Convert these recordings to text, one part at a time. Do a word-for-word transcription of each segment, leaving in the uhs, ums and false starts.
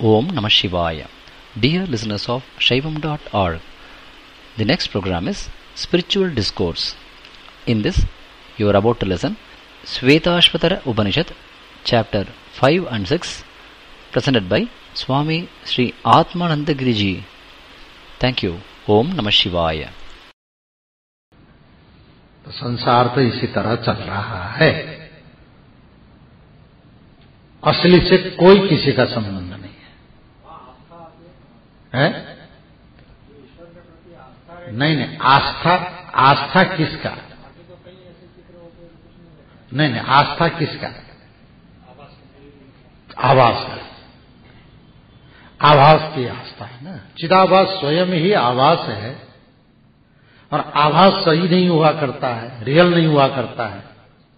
Om Namah Shivaya. Dear listeners of Shaivam dot org, the next program is Spiritual Discourse. In this, you are about to listen Shvetashvatara Upanishad, chapter five and six, presented by Swami Sri Atmanandagiri Ji. Thank you. Om Namah Shivaya. तो संसार तो इसी तरह चल रहा है। असली से कोई किसी का संबंध नहीं है, है? नहीं नहीं, आस्था आस्था किसका? नहीं नहीं, आस्था किसका? आभास का। आभास की आस्था है ना। चिदाभास स्वयं ही आभास है, और आभास सही नहीं हुआ करता है, रियल नहीं हुआ करता है।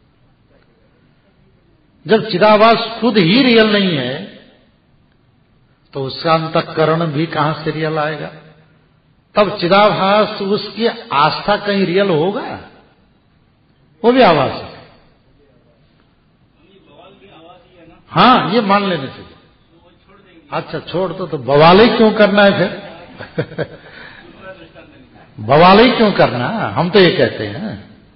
जब चिदाभास खुद ही रियल नहीं है तो उसका अंतःकरण भी कहां से रियल आएगा? तब चिदाभास उसकी आस्था कहीं रियल होगा? वो भी आभास है। हाँ, ये मान लेने चाहिए। अच्छा, छोड़ दो तो बवाल ही क्यों करना है फिर? बवाल ही क्यों करना? हम तो ये कहते हैं,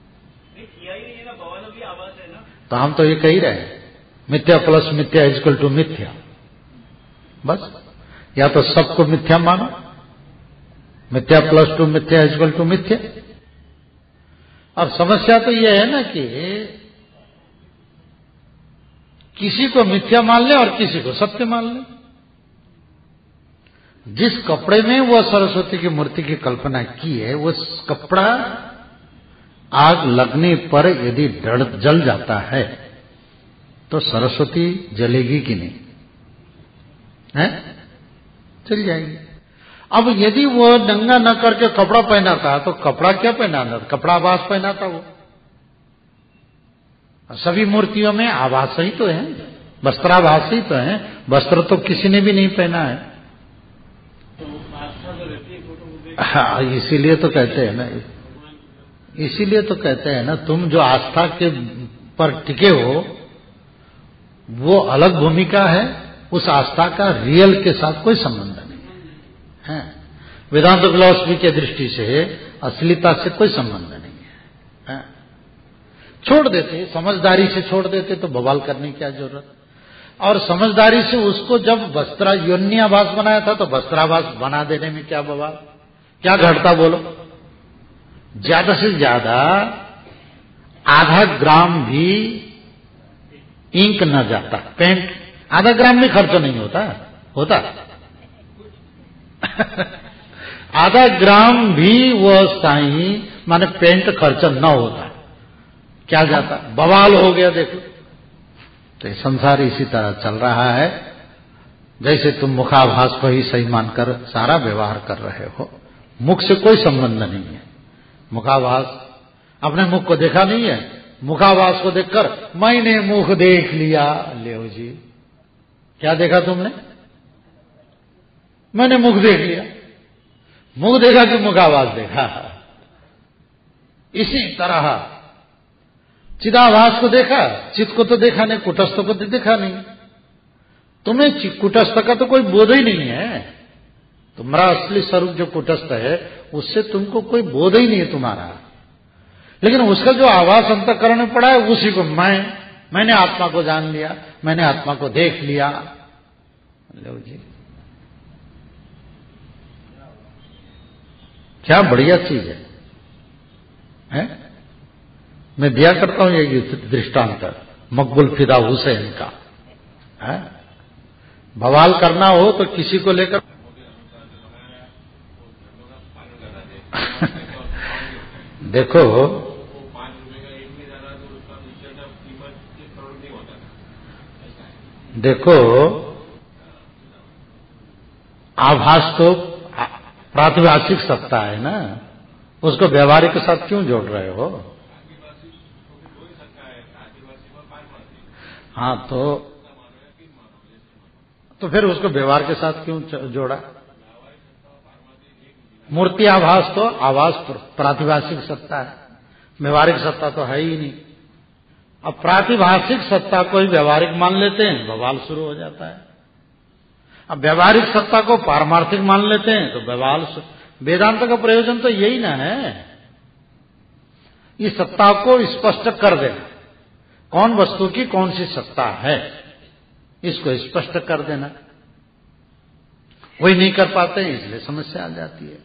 तो हम तो ये कह ही रहे हैं, मिथ्या प्लस मिथ्या इज इक्वल टू मिथ्या। बस, या तो सबको मिथ्या मानो, मिथ्या प्लस टू मिथ्या इज इक्वल टू मिथ्या। और समस्या तो यह है ना कि किसी को मिथ्या मान ले और किसी को सत्य मान ले। जिस कपड़े में वो सरस्वती की मूर्ति की कल्पना की है, वो कपड़ा आग लगने पर यदि डर जल जाता है तो सरस्वती जलेगी कि नहीं? है? चल जाएगी। अब यदि वो नंगा न करके कपड़ा पहना था तो कपड़ा क्या पहना था? कपड़ा आभास पहना था वो। सभी मूर्तियों में आभास ही तो है, वस्त्राभास ही तो है। वस्त्र तो किसी ने भी नहीं पहना है। हाँ, इसीलिए तो कहते हैं ना, इसीलिए तो कहते हैं ना, तुम जो आस्था के पर टिके हो वो अलग भूमिका है, उस आस्था का रियल के साथ कोई संबंध नहीं है। वेदांत फिलॉसफी के दृष्टि से असलियता से कोई संबंध नहीं है, है? छोड़ देते, समझदारी से छोड़ देते तो बवाल करने की क्या जरूरत? और समझदारी से उसको जब वस्त्रा योन्याभास बनाया था तो वस्त्राभास बना देने में क्या बवाल? क्या घटता बोलो? ज्यादा से ज्यादा आधा ग्राम भी इंक न जाता, पेंट आधा ग्राम भी खर्च नहीं होता होता आधा ग्राम भी वो साई माने पेंट खर्च न होता, क्या जाता? बवाल हो गया। देखो, तो ये संसार इसी तरह चल रहा है जैसे तुम मुखाभास को ही सही मानकर सारा व्यवहार कर रहे हो। मुख से कोई संबंध नहीं है। मुखाभास, अपने मुख को देखा नहीं है, मुखाभास को देखकर मैंने मुख देख लिया। ले जी, क्या देखा तुमने? मैंने मुख देख लिया। मुख देखा कि मुखाभास देखा? इसी तरह चिदाभास को देखा, चित्त को तो देखा नहीं, कुटस्थ को तो देखा नहीं। तुम्हें कुटस्थ का तो कोई बोध ही नहीं है। तुम्हारा असली स्वरूप जो कुटस्थ है उससे तुमको कोई बोध ही नहीं है तुम्हारा। लेकिन उसका जो आभास अंतःकरण में पड़ा है उसी को मैं मैंने आत्मा को जान लिया, मैंने आत्मा को देख लिया। लो जी, क्या बढ़िया चीज है, है? मैं दिया करता हूं ये दृष्टांत मकबूल फिदा हुसैन का। है? बवाल करना हो तो किसी को लेकर देखो, देखो आभास तो प्रातिभाषिक सत्ता है ना, उसको व्यवहारिक के साथ क्यों जोड़ रहे हो? हाँ, तो तो फिर उसको व्यवहार के साथ क्यों जोड़ा? मूर्ति आभास तो आभास प्रातिभाषिक सत्ता है, व्यवहारिक सत्ता तो है ही नहीं। अब प्रातिभाषिक सत्ता को ही व्यवहारिक मान लेते हैं, बवाल शुरू हो जाता है। अब व्यावहारिक सत्ता को पारमार्थिक मान लेते हैं, तो व्यवहार वेदांत का प्रयोजन तो यही ना है, इस सत्ता को स्पष्ट कर देना, कौन वस्तु की कौन सी सत्ता है, इसको स्पष्ट कर देना। वही नहीं कर पाते हैं, इसलिए समस्या आ जाती है।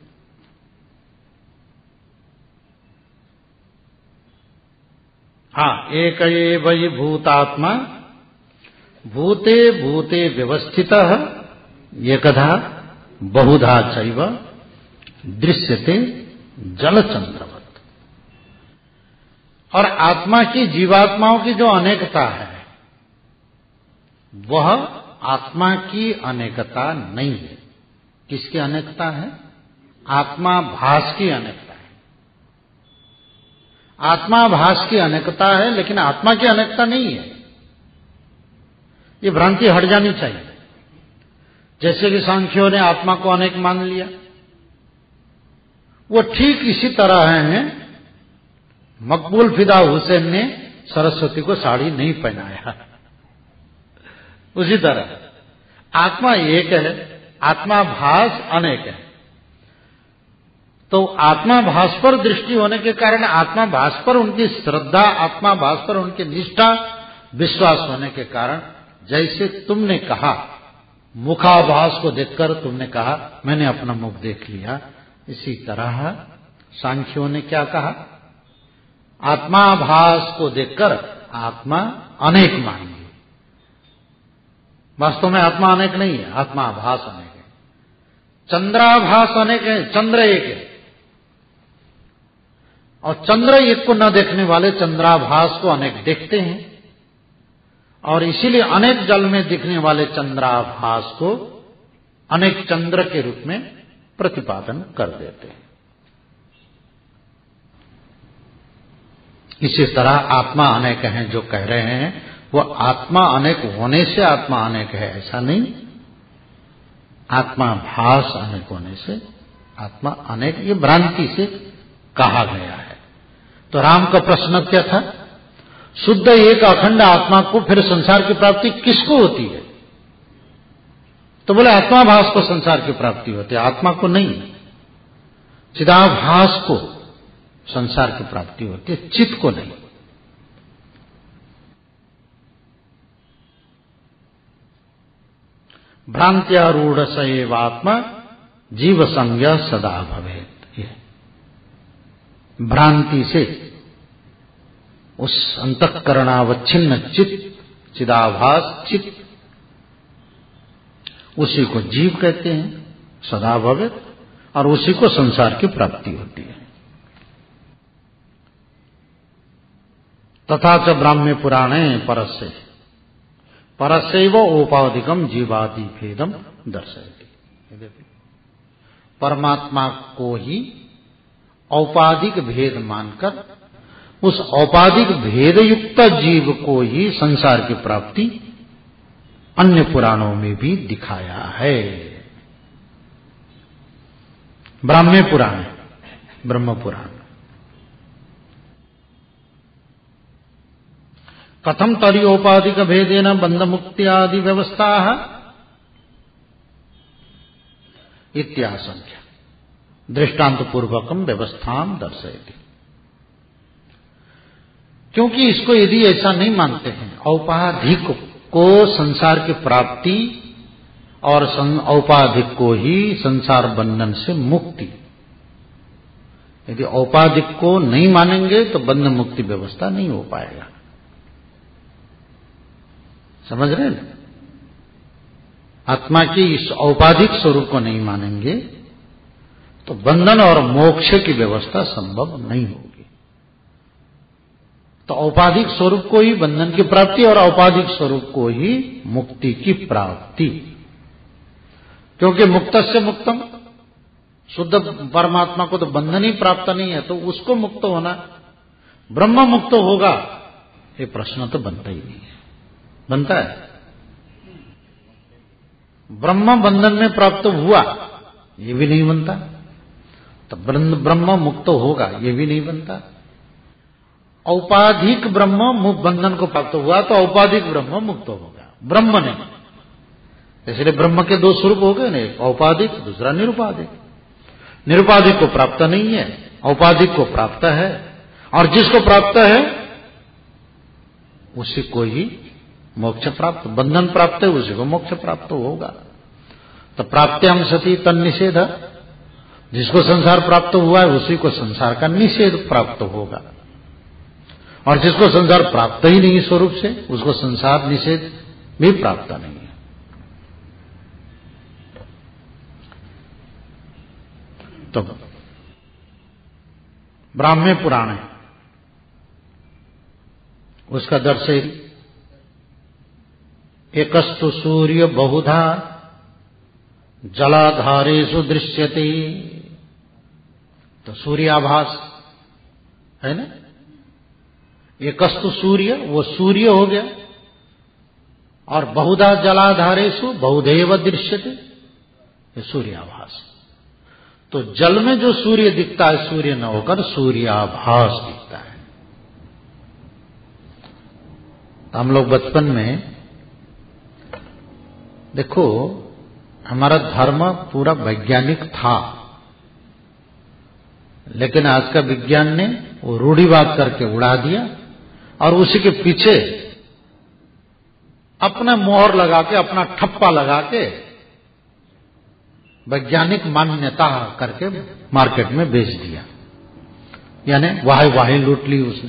हाँ, एक एव हि भूतात्मा भूते भूते व्यवस्थितः एकधा बहुधा चैव दृश्यते जलचंद्रवत्। और आत्मा की जीवात्माओं की जो अनेकता है, वह आत्मा की अनेकता नहीं है। किसकी अनेकता है? आत्मा भास की अनेकता है। आत्मा भास की अनेकता है, लेकिन आत्मा की अनेकता नहीं है। ये भ्रांति हट जानी चाहिए। जैसे कि सांख्यों ने आत्मा को अनेक मान लिया, वो ठीक इसी तरह है मकबूल फिदा हुसैन ने सरस्वती को साड़ी नहीं पहनाया, उसी तरह आत्मा एक है, आत्मा भास अनेक है। तो आत्मा भास पर दृष्टि होने के कारण आत्मा भास पर उनकी श्रद्धा, आत्मा भास पर उनकी निष्ठा, विश्वास होने के कारण, जैसे तुमने कहा मुखाभास को देखकर तुमने कहा मैंने अपना मुख देख लिया, इसी तरह सांख्यों ने क्या कहा? आत्माभास को देखकर आत्मा अनेक मान ली। वास्तव में आत्मा अनेक नहीं है, आत्माभास अनेक है। चंद्राभास अनेक है, चंद्र एक है। और चंद्र एक को न देखने वाले चंद्राभास को अनेक देखते हैं, और इसीलिए अनेक जल में दिखने वाले चंद्राभास को अनेक चंद्र के रूप में प्रतिपादन कर देते हैं। इसी तरह आत्मा अनेक है जो कह रहे हैं, वो आत्मा अनेक होने से आत्मा अनेक है ऐसा नहीं, आत्मा भास अनेक होने से आत्मा अनेक, ये भ्रांति से कहा गया है। तो राम का प्रश्न क्या था? शुद्ध एक अखंड आत्मा को फिर संसार की प्राप्ति किसको होती है? तो बोले आत्माभास को संसार की प्राप्ति होती है, आत्मा को नहीं। चिदाभास को संसार की प्राप्ति होती है, चित्त को नहीं। भ्रांत्यारूढ़ सएवात्मा जीव संज्ञा सदा भवेत्। ये भ्रांति से उस अंतःकरणावच्छिन्न चित्त, चिदाभास चित्त, उसी को जीव कहते हैं, सदा भवेत्, और उसी को संसार की प्राप्ति होती है। तथा च ब्राह्म्य पुराणे परस्य परस्यैव औपाधिकम जीवादि भेदम दर्शयति। परमात्मा को ही औपाधिक भेद मानकर उस औपाधिक भेद युक्त जीव को ही संसार की प्राप्ति अन्य पुराणों में भी दिखाया है। ब्राह्म्य पुराण, ब्रह्म पुराण। कथम तरी औपाधिक भेदेन बंध मुक्ति आदि व्यवस्था इत्याशंख्या दृष्टांत पूर्वकम व्यवस्था दर्शयति। क्योंकि इसको यदि ऐसा नहीं मानते हैं, औपाधिक को संसार की प्राप्ति और औपाधिक को ही संसार बंधन से मुक्ति, यदि औपाधिक को नहीं मानेंगे तो बंध मुक्ति व्यवस्था नहीं हो पाएगा। समझ रहे हैं? आत्मा की इस औपाधिक स्वरूप को नहीं मानेंगे तो बंधन और मोक्ष की व्यवस्था संभव नहीं होगी। तो औपाधिक स्वरूप को ही बंधन की प्राप्ति और औपाधिक स्वरूप को ही मुक्ति की प्राप्ति। क्योंकि मुक्त से मुक्तम, शुद्ध परमात्मा को तो बंधन ही प्राप्त नहीं है, तो उसको मुक्त होना, ब्रह्म मुक्त होगा, ये प्रश्न तो बनता ही नहीं है। बनता है? ब्रह्म बंधन में प्राप्त हुआ, ये भी नहीं बनता। तो ब्रह्म मुक्त होगा, ये भी नहीं बनता। औपाधिक ब्रह्म बंधन को प्राप्त हुआ तो औपाधिक ब्रह्म मुक्त होगा, ब्रह्म नहीं। इसलिए ब्रह्म के दो स्वरूप हो गए ना, एक औपाधिक, दूसरा निरुपाधिक। निरुपाधिक को प्राप्त नहीं है, औपाधिक को प्राप्त है, और जिसको प्राप्त है उसी को ही मोक्ष प्राप्त, बंधन प्राप्त है उसी को मोक्ष प्राप्त होगा। तो प्राप्त्यम सती तन निषेध, जिसको संसार प्राप्त हुआ है उसी को संसार का निषेध प्राप्त होगा, और जिसको संसार प्राप्त ही नहीं स्वरूप से उसको संसार निषेध भी प्राप्त नहीं है। तो ब्राह्मण पुराण है, उसका दर्शे एकस्तु सूर्य बहुधा जलाधारेषु दृश्यते। तो सूर्याभास है ना, एकस्तु सूर्य, वो सूर्य हो गया, और बहुधा जलाधारेषु बहुधैव दृश्यते, ये सूर्याभास। तो जल में जो सूर्य दिखता है सूर्य न होकर सूर्याभास दिखता है। तो हम लोग बचपन में देखो, हमारा धर्म पूरा वैज्ञानिक था, लेकिन आज का विज्ञान ने वो रूढ़िवाद करके उड़ा दिया, और उसी के पीछे अपना मोहर लगा के, अपना ठप्पा लगा के वैज्ञानिक मान्यता करके मार्केट में बेच दिया, यानी वाही वाही लूट ली उसने।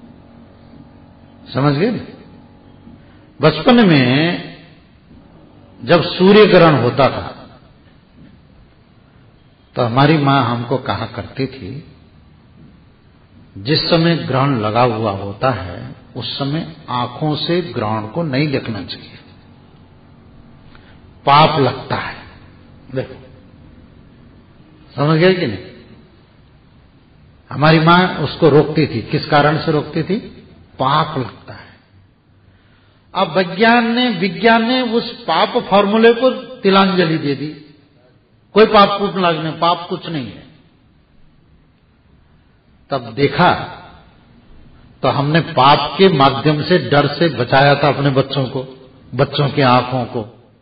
समझ गए? बचपन में जब सूर्य ग्रहण होता था तो हमारी मां हमको कहा करती थी, जिस समय ग्रहण लगा हुआ होता है उस समय आंखों से ग्रहण को नहीं देखना चाहिए, पाप लगता है। देखो, समझ गए कि नहीं? हमारी मां उसको रोकती थी। किस कारण से रोकती थी? पाप लगता है। अब विज्ञान ने विज्ञान ने उस पाप फॉर्मूले को तिलांजलि दे दी, कोई पाप कुछ लगने, पाप कुछ नहीं है। तब देखा तो हमने पाप के माध्यम से डर से बचाया था अपने बच्चों को, बच्चों की आंखों को।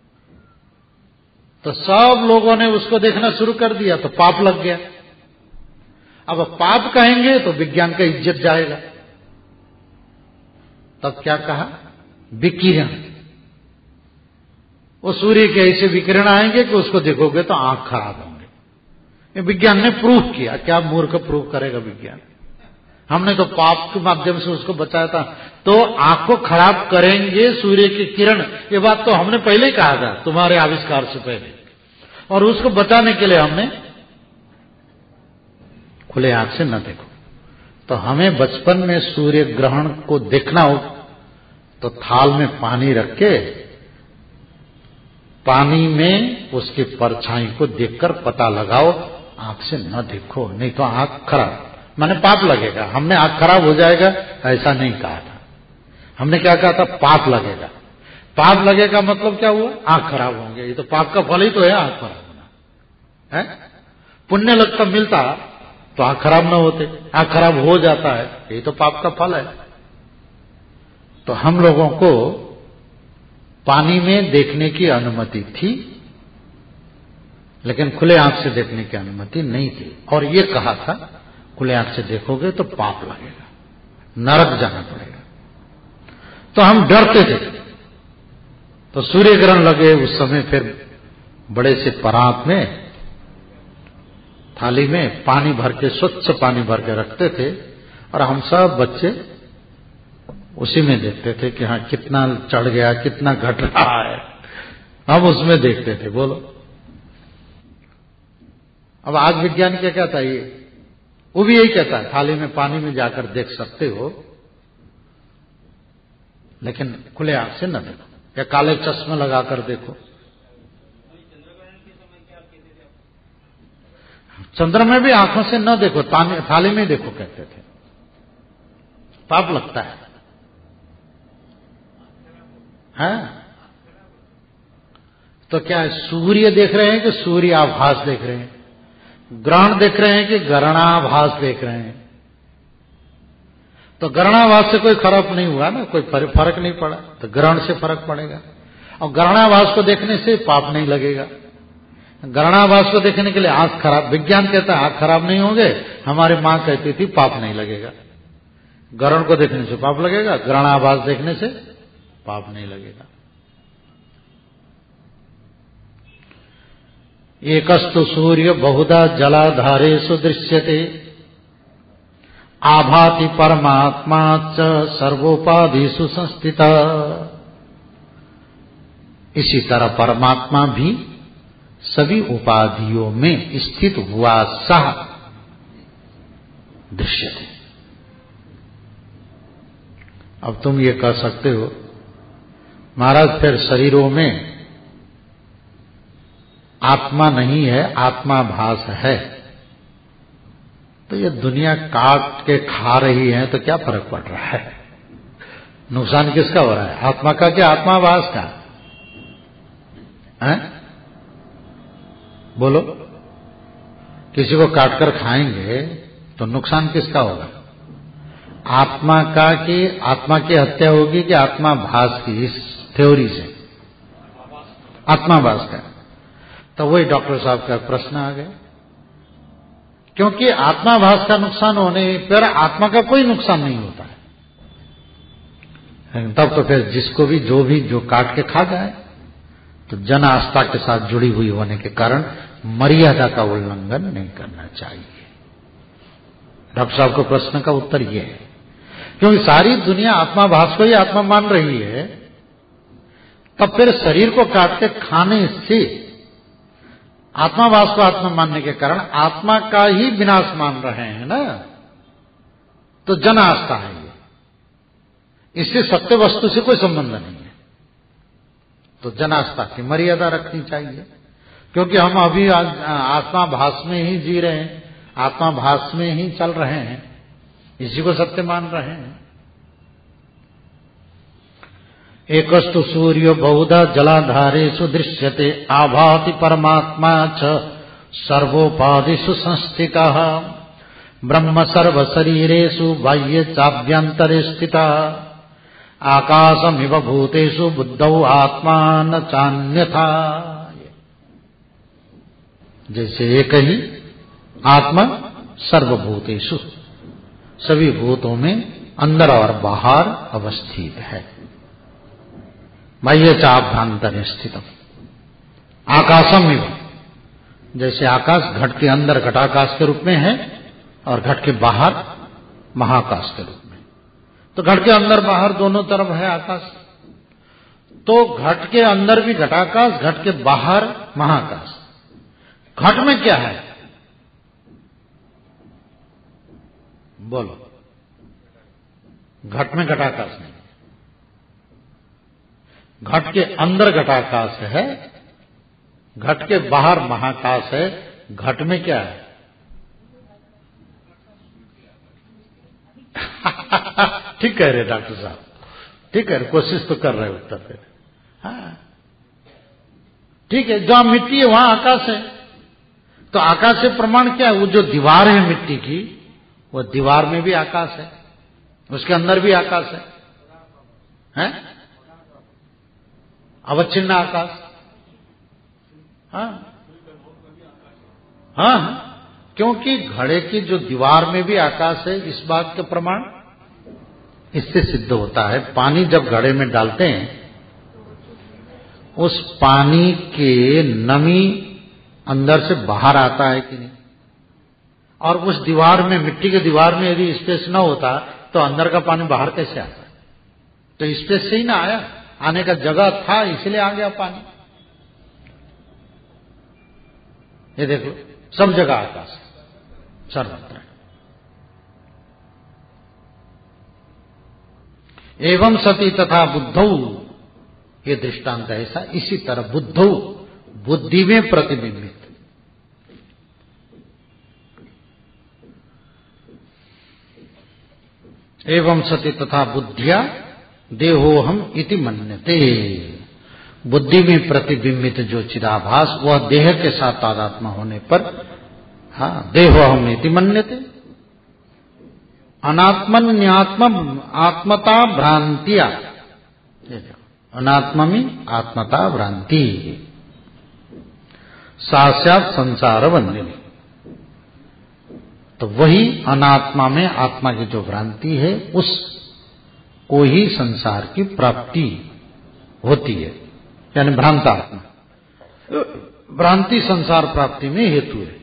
तो सब लोगों ने उसको देखना शुरू कर दिया तो पाप लग गया। अब पाप कहेंगे तो विज्ञान का इज्जत जाएगा। तब क्या कहा? विकिरण। वो सूर्य के ऐसे विकिरण आएंगे कि उसको देखोगे तो आंख खराब होंगे। ये विज्ञान ने प्रूफ किया। क्या मूर्ख प्रूफ करेगा विज्ञान? हमने तो पाप के माध्यम से उसको बचाया था। तो आंख को खराब करेंगे सूर्य की किरण, ये बात तो हमने पहले ही कहा था, तुम्हारे आविष्कार से पहले। और उसको बचाने के लिए हमने खुले आंख से न देखो। तो हमें बचपन में सूर्य ग्रहण को देखना हो तो थाल में पानी रख के पानी में उसकी परछाई को देखकर पता लगाओ, आंख से न देखो, नहीं तो आंख खराब, माने पाप लगेगा। हमने आंख खराब हो जाएगा ऐसा नहीं कहा था। हमने क्या कहा था? पाप लगेगा। पाप लगेगा मतलब क्या हुआ? आंख खराब होंगे। ये तो पाप का फल ही तो है आंख खराब होना है। पुण्य लगता मिलता तो आंख खराब न होते, आंख खराब हो जाता है, ये तो पाप का फल है। तो हम लोगों को पानी में देखने की अनुमति थी, लेकिन खुले आंख से देखने की अनुमति नहीं थी। और ये कहा था खुले आंख से देखोगे तो पाप लगेगा, नरक जाना पड़ेगा। तो हम डरते थे। तो सूर्य ग्रहण लगे उस समय फिर बड़े से परात में थाली में पानी भर के, स्वच्छ पानी भर के रखते थे, और हम सब बच्चे उसी में देखते थे कि हाँ कितना चढ़ गया, कितना घट रहा है, हम उसमें देखते थे। बोलो, अब आज विज्ञान क्या कहता है? ये वो भी यही कहता है, थाली में पानी में जाकर देख सकते हो, लेकिन खुले आंख से न देखो, या काले चश्मे लगाकर देखो। चंद्र में भी आंखों से न देखो, थाली में देखो कहते थे, पाप लगता है। हाँ? तो क्या सूर्य देख रहे हैं कि सूर्याभास देख रहे हैं? ग्रहण देख रहे हैं कि ग्रहणाभास देख रहे हैं? तो ग्रहणाभास से कोई खराब नहीं हुआ ना, कोई फर्क नहीं पड़ा, तो ग्रहण से फर्क पड़ेगा। और ग्रहणाभास को देखने से पाप नहीं लगेगा। ग्रहणाभास को देखने के लिए आंख खराब, विज्ञान कहता है आंख खराब नहीं होंगे, हमारी मां कहती थी पाप नहीं लगेगा। ग्रहण को देखने से पाप लगेगा, ग्रहणाभास देखने से पाप नहीं लगेगा। एकस्तु सूर्य बहुधा जलाधारेषु दृश्यते आभाति परमात्मा च सर्वोपाधिषु संस्थिता। इसी तरह परमात्मा भी सभी उपाधियों में स्थित हुआ सा दृश्यते। अब तुम ये कह सकते हो महाराज फिर शरीरों में आत्मा नहीं है, आत्मा भास है, तो ये दुनिया काट के खा रही है तो क्या फर्क पड़ रहा है? नुकसान किसका हो रहा है, आत्मा का क्या आत्मा भास का? है? बोलो, किसी को काटकर खाएंगे तो नुकसान किसका होगा? आत्मा का कि आत्मा की हत्या होगी कि आत्मा भास की? इस थ्योरी से आत्मा भास का। तो वही डॉक्टर साहब का प्रश्न आ गया, क्योंकि आत्माभास का नुकसान होने पर आत्मा का कोई नुकसान नहीं होता है। तब तो फिर जिसको भी जो भी जो काट के खा जाए, तो जन आस्था के साथ जुड़ी हुई होने के कारण मर्यादा का उल्लंघन नहीं करना चाहिए। डॉक्टर साहब के प्रश्न का उत्तर यह है, क्योंकि सारी दुनिया आत्माभास को ही आत्मा मान रही है, तब फिर शरीर को काट के खाने से आत्माभास को आत्मा मानने के कारण आत्मा का ही विनाश मान रहे हैं ना। तो जन आस्था है ये, इससे सत्य वस्तु से कोई संबंध नहीं है। तो जन आस्था की मर्यादा रखनी चाहिए, क्योंकि हम अभी आत्माभास में ही जी रहे हैं, आत्माभास में ही चल रहे हैं, इसी को सत्य मान रहे हैं। एकस्तु सूर्य बहुधा जलाधारेषु दृश्यते आभाति परमात्मा च सर्वोपाधिषु संस्थितः ब्रह्म सर्व शरीरेषु बाह्ये चाभ्यन्तरे स्थितः आकाशमिव भूतेषु बुद्धौ आत्मा न चान्यथा। जैसे एक ही आत्मा सर्वभूतेषु, सभी भूतों में अंदर और बाहर अवस्थित है। बाह्य चाभ्यंतर स्थित आकाशम इव, जैसे आकाश घट के अंदर घटाकाश के रूप में है और घट के बाहर महाकाश के रूप में। तो घट के अंदर बाहर दोनों तरफ है आकाश, तो घट के अंदर भी घटाकाश, घट के बाहर महाकाश। घट में क्या है बोलो? घट में घटाकाश नहीं, घट के अंदर घटाकाश है, घट के बाहर महाकाश है। घट में क्या है? ठीक कह रहे डॉक्टर साहब, ठीक है, कोशिश तो कर रहे उत्तर पे। हाँ ठीक है, जहां मिट्टी है वहां आकाश है। तो आकाश से प्रमाण क्या है? वो जो दीवार है मिट्टी की, वो दीवार में भी आकाश है, उसके अंदर भी आकाश है, हैं? अवच्छिन्न आकाश। हाँ हाँ, क्योंकि घड़े की जो दीवार में भी आकाश है, इस बात का प्रमाण इससे सिद्ध होता है। पानी जब घड़े में डालते हैं, उस पानी के नमी अंदर से बाहर आता है कि नहीं? और उस दीवार में, मिट्टी के दीवार में यदि स्पेस न होता तो अंदर का पानी बाहर कैसे आता? तो स्पेस से ही ना आया, आने का जगह था इसलिए आ गया पानी। ये देखो, सब जगह आकाश है, सर्वत्र। एवं सती तथा बुद्धौ, ये दृष्टांत ऐसा। इसी तरह बुद्धौ, बुद्धि में प्रतिबिंबित। एवं सती तथा बुद्धिया देहोहम इति मन्यते। बुद्धि में प्रतिबिंबित जो चिदाभास, वह देह के साथ तादात्म्य होने पर हाँ देहोहम इति मन्यते। अनात्मन्यात्म आत्मता भ्रांतिया, अनात्मा में आत्मता भ्रांति सास्यात संसार बंदिनी। तो वही अनात्मा में आत्मा की जो भ्रांति है उस को ही संसार की प्राप्ति होती है, यानी भ्रांत आत्मा। भ्रांति संसार प्राप्ति में हेतु है।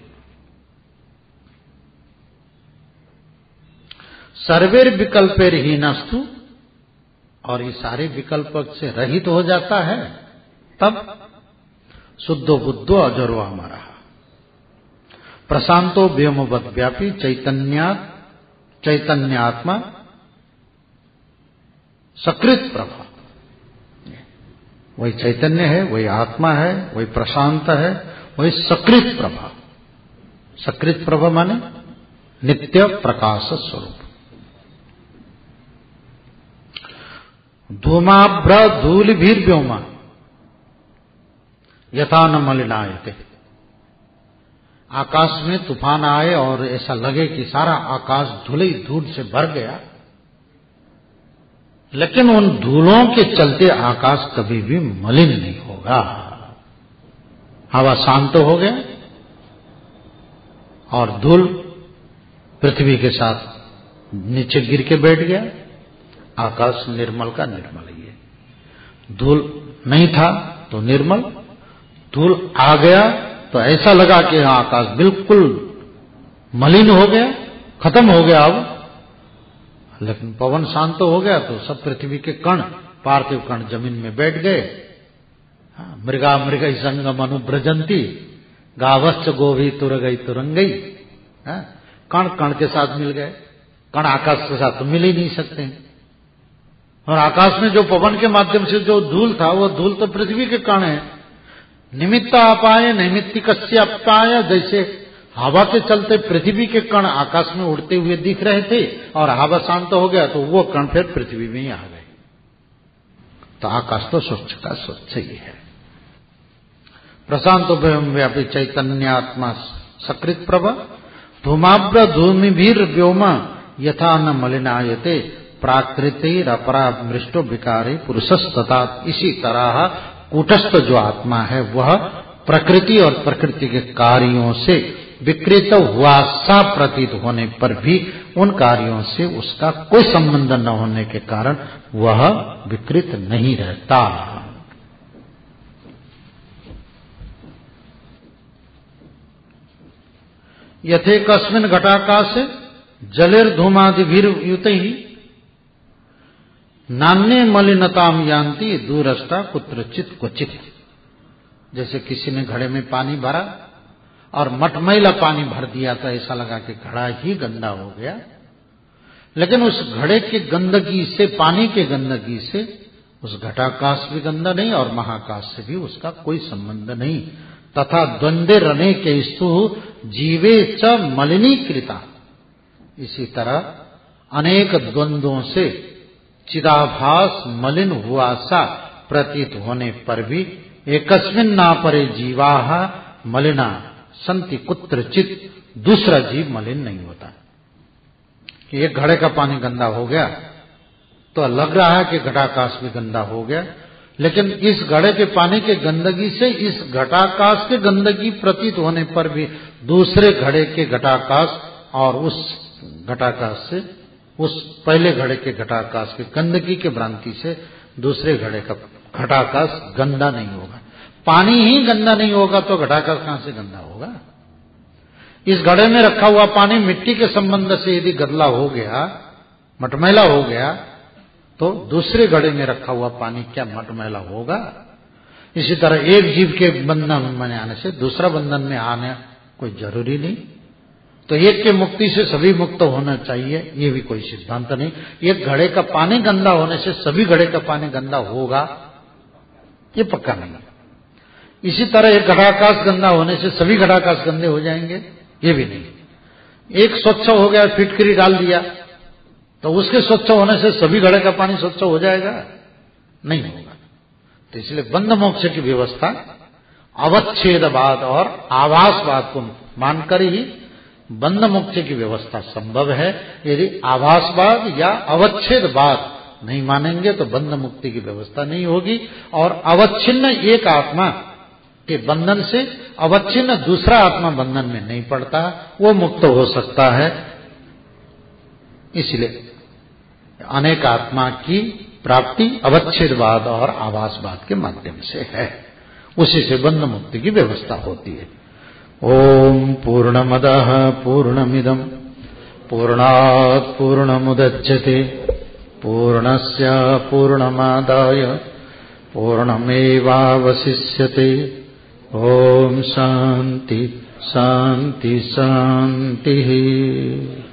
सर्वेर विकल्पेर हीनस्तु, और ये सारे विकल्प से रहित हो जाता है, तब शुद्धो बुद्धो अजरो हमारा प्रशांतो व्योमवद व्यापी चैतन्या चैतन्यात्मा सकृत प्रभा। वही चैतन्य है, वही आत्मा है, वही प्रशांत है, वही सकृत प्रभा। सकृत प्रभा माने नित्य प्रकाश स्वरूप। धूमाभ्र धूल भीर व्योमा यथा न मलिनायते। आकाश में तूफान आए और ऐसा लगे कि सारा आकाश धूल धूल से भर गया, लेकिन उन धूलों के चलते आकाश कभी भी मलिन नहीं होगा। हवा शांत हो गया और धूल पृथ्वी के साथ नीचे गिर के बैठ गया, आकाश निर्मल का निर्मल ही है। धूल नहीं था तो निर्मल, धूल आ गया तो ऐसा लगा कि आकाश बिल्कुल मलिन हो गया, खत्म हो गया अब। लेकिन पवन शांत हो गया तो सब पृथ्वी के कण, पार्थिव कण जमीन में बैठ गए। मृगा मृग संगम अनुब्रजंती गावश्च गोभी तुरगई तुरंगई। कण कण के साथ मिल गए। कण आकाश के साथ तो मिल ही नहीं सकते। और आकाश में जो पवन के माध्यम से जो धूल था, वो धूल तो पृथ्वी के कण है। निमित्त अपाय नैमित्तिकस्य अपाय, जैसे हवा के चलते पृथ्वी के कण आकाश में उड़ते हुए दिख रहे थे और हवा शांत हो गया तो वो कण फिर पृथ्वी में ही आ गए। तो आकाश तो स्वच्छ का स्वच्छ ही है। प्रशांत व्यापी चैतन्यात्मा सकृत प्रभा धूमाभ्र धूमिभीर व्योमा यथा न मलिनायते प्राकृतिर अपरा मृष्टो विकारी पुरुषस्तता। इसी तरह कूटस्थ जो आत्मा है वह प्रकृति और प्रकृति के कार्यों से विकृत हुआ सा प्रतीत होने पर भी उन कार्यों से उसका कोई संबंध न होने के कारण वह विकृत नहीं रहता। यथे कस्मिन घटाकाश जलेर धूमादिभिर युतैः नान्य मलिनताम यान्ति दूरस्था कुत्रचित क्वचित। जैसे किसी ने घड़े में पानी भरा और मटमैला पानी भर दिया तो ऐसा लगा कि घड़ा ही गंदा हो गया, लेकिन उस घड़े के गंदगी से, पानी के गंदगी से उस घटाकाश भी गंदा नहीं और महाकाश से भी उसका कोई संबंध नहीं। तथा द्वंद्वे रने के स्तु जीवे च मलिनीकृता। इसी तरह अनेक द्वंद्वों से चिदाभास मलिन हुआ सा प्रतीत होने पर भी एकस्मिन ना परे जीवाः मलिना संति कुत्रचित, दूसरा जीव मलिन नहीं होता। कि एक घड़े का पानी गंदा हो गया तो लग रहा है कि घटाकाश भी गंदा हो गया, लेकिन इस घड़े के पानी के गंदगी से इस घटाकाश के गंदगी प्रतीत होने पर भी दूसरे घड़े के घटाकाश और उस घटाकाश से, उस पहले घड़े के घटाकाश के गंदगी के भ्रांति से दूसरे घड़े का घटाकाश गंदा नहीं होगा। पानी ही गंदा नहीं होगा तो घटाकाश कहां से गंदा होगा। इस घड़े में रखा हुआ पानी मिट्टी के संबंध से यदि गंदा हो गया, मटमैला हो गया, तो दूसरे घड़े में रखा हुआ पानी क्या मटमैला होगा। इसी तरह एक जीव के बंधन में आने से दूसरा बंधन में आने कोई जरूरी नहीं। तो एक के मुक्ति से सभी मुक्त होना चाहिए, ये भी कोई सिद्धांत नहीं। एक घड़े का पानी गंदा होने से सभी घड़े का पानी गंदा होगा, ये पक्का नहीं। इसी तरह एक घटाकाश गंदा होने से सभी घटाकाश गंदे हो जाएंगे, ये भी नहीं। एक स्वच्छ हो गया, फिटकरी डाल दिया, तो उसके स्वच्छ होने से सभी घड़े का पानी स्वच्छ हो जाएगा, नहीं होगा। तो इसलिए बंध मोक्ष की व्यवस्था अवच्छेदवाद और आभासवाद को मानकर ही बंध मोक्ष की व्यवस्था संभव है। यदि आभासवाद या अवच्छेदवाद नहीं मानेंगे तो बंध मुक्ति की व्यवस्था नहीं होगी। और अवच्छिन्न एक आत्मा के बंधन से अवच्छिन्न दूसरा आत्मा बंधन में नहीं पड़ता, वो मुक्त हो सकता है। इसलिए अनेक आत्मा की प्राप्ति अवच्छेदवाद और आभासवाद के माध्यम से है, उसी से बंध मुक्ति की व्यवस्था होती है। ओम पूर्णमदः पूर्णमिदं पूर्णात् पूर्णमुदच्यते पूर्णस्य पूर्णमादाय पूर्णमेवावशिष्यते। ओम शांति शांति शांति।